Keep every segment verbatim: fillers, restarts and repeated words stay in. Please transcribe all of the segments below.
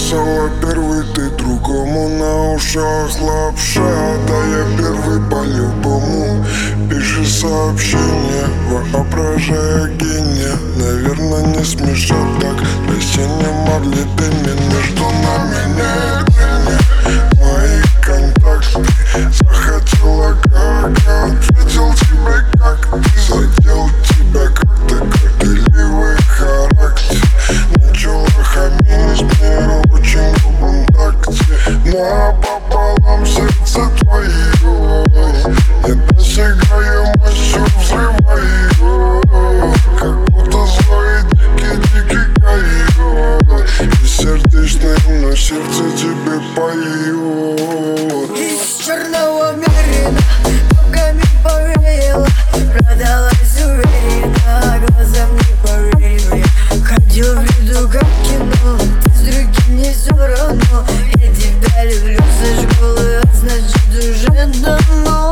написала первый ты другому, на ушах лапша. Да я первый по-любому. Пиши сообщение, воображая гения. Наверное, не смешат так. Весенние марли дыми, между нами нет тени. Мои контакты захотела как, ответил тебе как ты. Задел тебя как-то горделивый характер. Начала хамить мне очень грубом такте. Напополам сердце твое, недосягаемостью взрываю. Как будто злой дикий-дикий койот. Бессердечный, но сердце тебе поет. Из черного мерина ногами повеяло, продалась уверенно, глазам не поверил я. Ходил в виду как кино, ты с другим не все равно. Я тебя люблю со школы, а значит уже давно.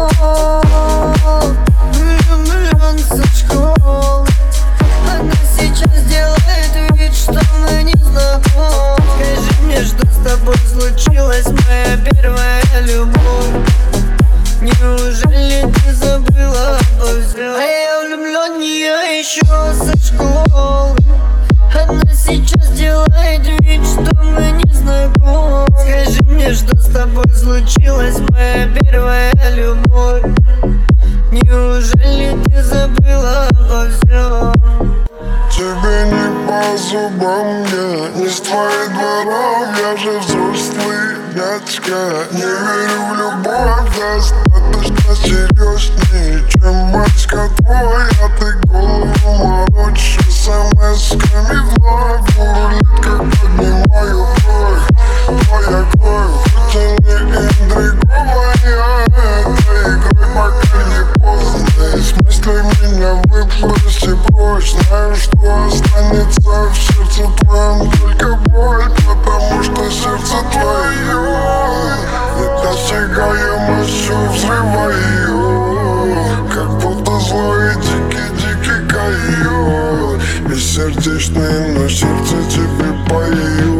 Влюблен со школы, она сейчас делает вид, что мы не знакомы. Скажи мне, что с тобой случилось, моя первая любовь? Неужели ты забыла обо всем? А я влюблен в нее еще со школы. Она сейчас делает вид, что мы не знакомы. Скажи мне, что с тобой случилось, моя первая любовь? Неужели ты забыла обо всем? Тебе не по зубам, я не с твоих дворов. Я же взрослый дядька, не верю в любовь. Достаточно серьезнее, чем батька твой. А ты голову морочишь смс-ками вновь. Бурлит, как поднимаю кровь. Твоя кровь, хоть и не интриговая. Этой игрой пока не поздно. Из мыслей меня выброси прочь. Знаю, что останется в сердце твоем только боль, потому что сердце твое недосягаемостью взрываю. Как будто злой дикий-дикий койот. Бессердечный, но сердце тебе поет.